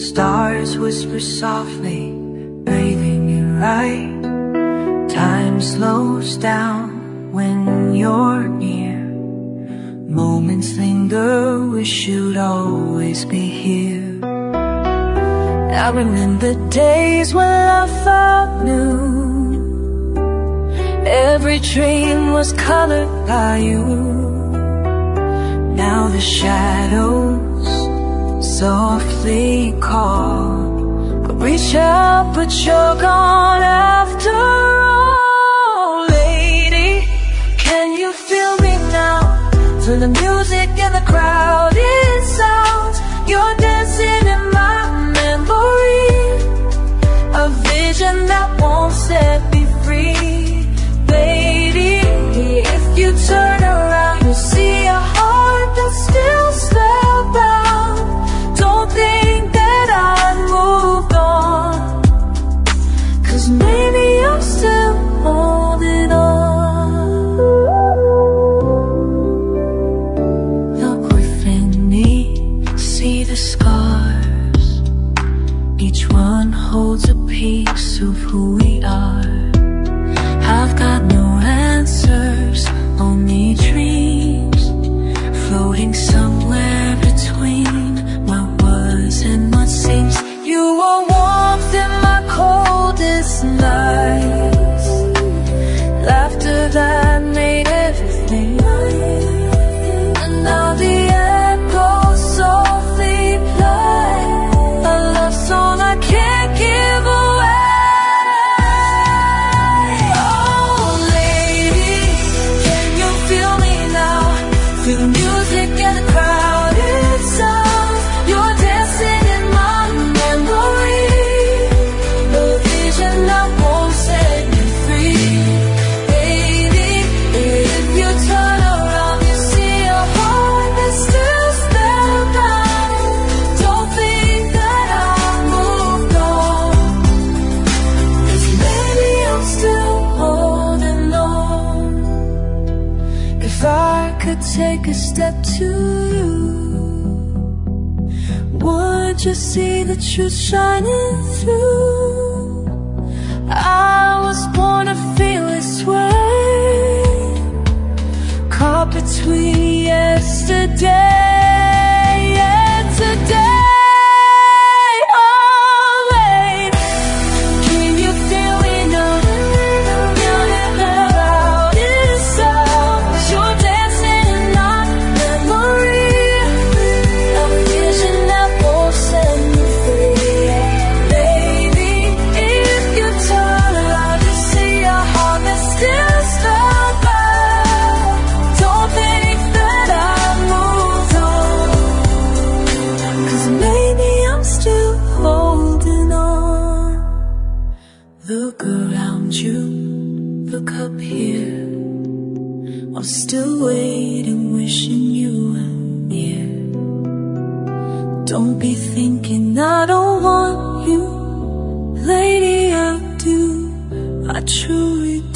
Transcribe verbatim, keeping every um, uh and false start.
Stars whisper softly, breathing you right. Time slows down when you're near. Moments linger, wish you'd always be here. I remember days when love felt new. Every dream was colored by you. Now the shadows softly call. I reach out but you're gone after all. Lady, can you feel me now? Feel the music and the crowded sounds. You're dancing in my memory, a vision that won't set me free. Lady, if you turn around, you'll see a heart that's still spellbound. Don't think that I moved on, 'cause maybe I'm still holding on. Look within me, see the scars. Each one holds a piece of who we are. I've got no answers, only dreams, floating somewhere between what was and what seems. You were warmth in my coldest nights, laughter that made everything right. And now the echoes softly play a love song I can't give away. Oh lady, can you feel me now? Feel the music and the crowded sounds. You're dancing in my memory, a vision that won't set me free. Baby, if you turn around, you see a heart that's still spellbound. Don't think that I moved on, 'cause maybe I'm still holding on. If I could take a step to you, would you see the truth shining through? I was born to feel this way, caught between yesterday and today. Oh, babe, can you feel me now? You're dancing in my memory, a vision that won't set me free. Baby, if you turn around, you see a heart that's still spellbound. Don't think that I moved on, 'cause maybe I'm still holding on. Look around you, look up here. I'm still waiting, wishing you were near. Don't be thinking I don't want you, lady, I do, I truly